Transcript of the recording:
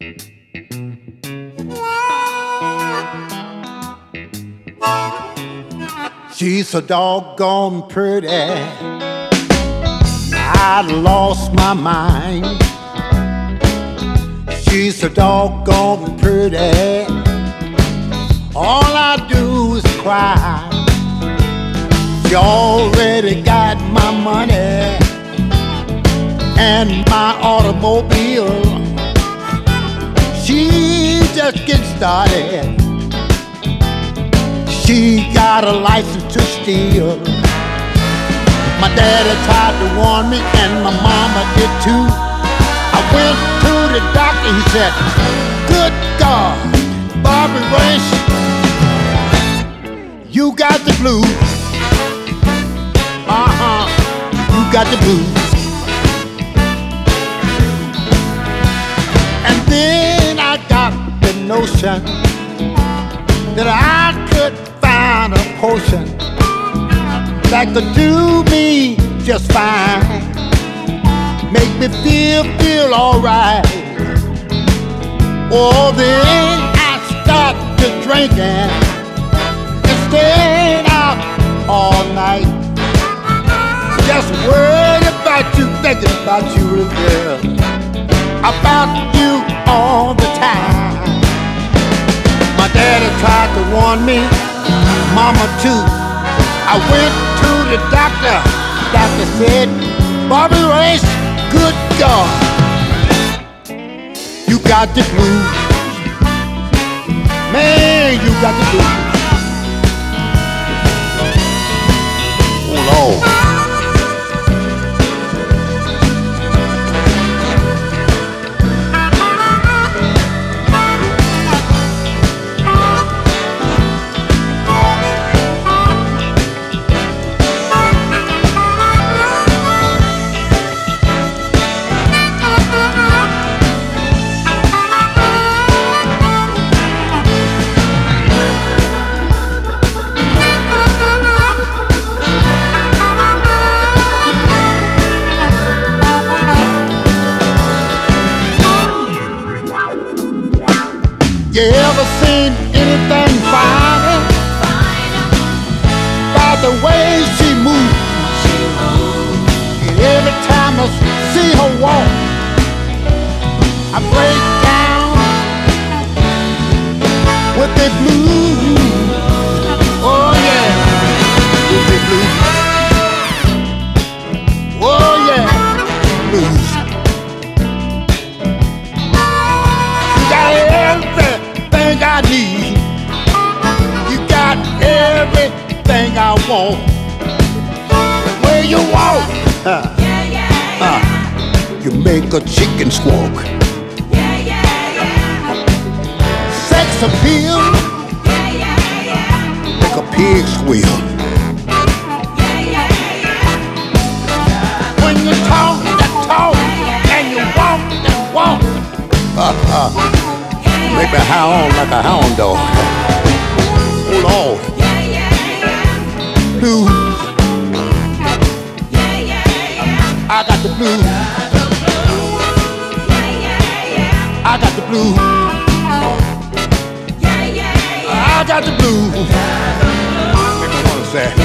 She's so doggone pretty, I lost my mind. She's so doggone pretty, all I do is cry. She already got my money and my automobile. She just getting started. She got a license to steal. My daddy tried to warn me and my mama did too. I went to the doctor, he said, "Good God, Bobby Raish, you got the blues. You got the blues." And then I got the notion that I could find a potion that could do me just fine, make me feel alright. Oh, then I started drinking and staying out all night, just worried about you, thinking about you, little girl, about you all the time. My daddy tried to warn me, mama too. I went to the doctor. Doctor said, "Bobby Raish, good God, you got the blues. Man, you got the blues." Oh Lord. You ever seen anything finer? By the way she moves. And every time I see her walk, I break down with the blues. Oh yeah, with the blues. Oh yeah, blues. You got everything I need. You got everything I want. Where you walk, you make a chicken squawk. Sex appeal, make a pig squeal. When you talk that talk and you walk that walk, make me howl like a hound dog. Oh Lord. Blues. I got the blues. I got the blues. I got the blues. Make me wanna say.